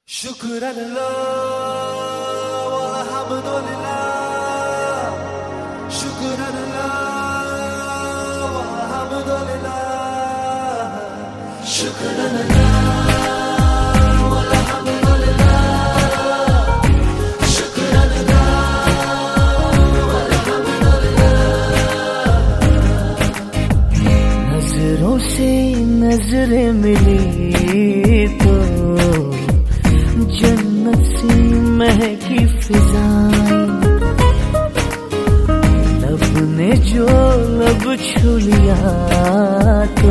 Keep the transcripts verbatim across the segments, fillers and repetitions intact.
शुक्र अल्लाह वल्हम्दुलिल्लाह, शुक्र अल्लाह वल्हम्दुलिल्लाह, शुक्र अल्लाह वल्हम्दुलिल्लाह, शुक्र अल्लाह वल्हम्दुलिल्लाह। नजरों से नजरें मिली तो जन्नत सी महकी फिजाएं, लब ने जो लब छू लिया तो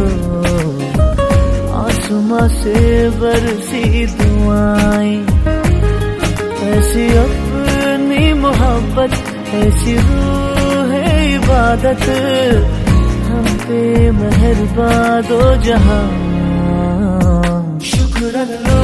आसमां से बरसी दुआएं। ऐसी अपनी मोहब्बत, ऐसी रूह है इबादत, हम पे मेहरबान दो जहां। शुक्र अल्लाह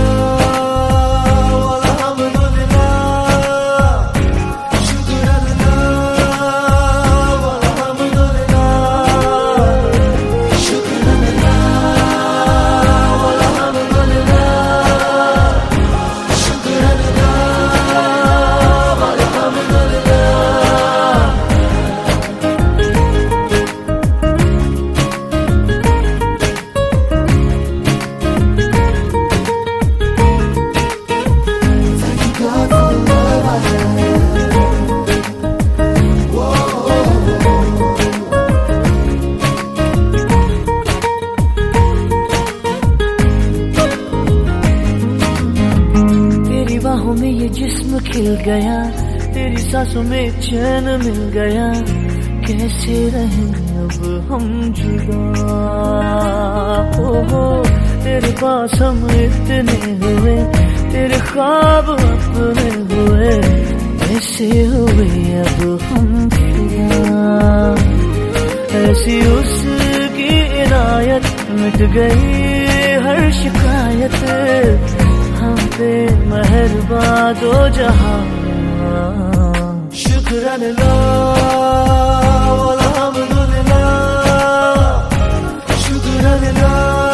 में ये जिस्म खिल गया, तेरी सांसों में चैन मिल गया, कैसे रहें अब हम जुदा। हो हो तेरे पास हम इतने हुए, तेरे ख्वाब अपने हुए, कैसे हुए अब हम फिदा। ऐसी उसकी इनायत, मिट गई हर शिकायत, हम पे मेहरबान दो जहां। शुक्र अल्लाह वल्हम्दुलिल्लाह, शुक्र अल्लाह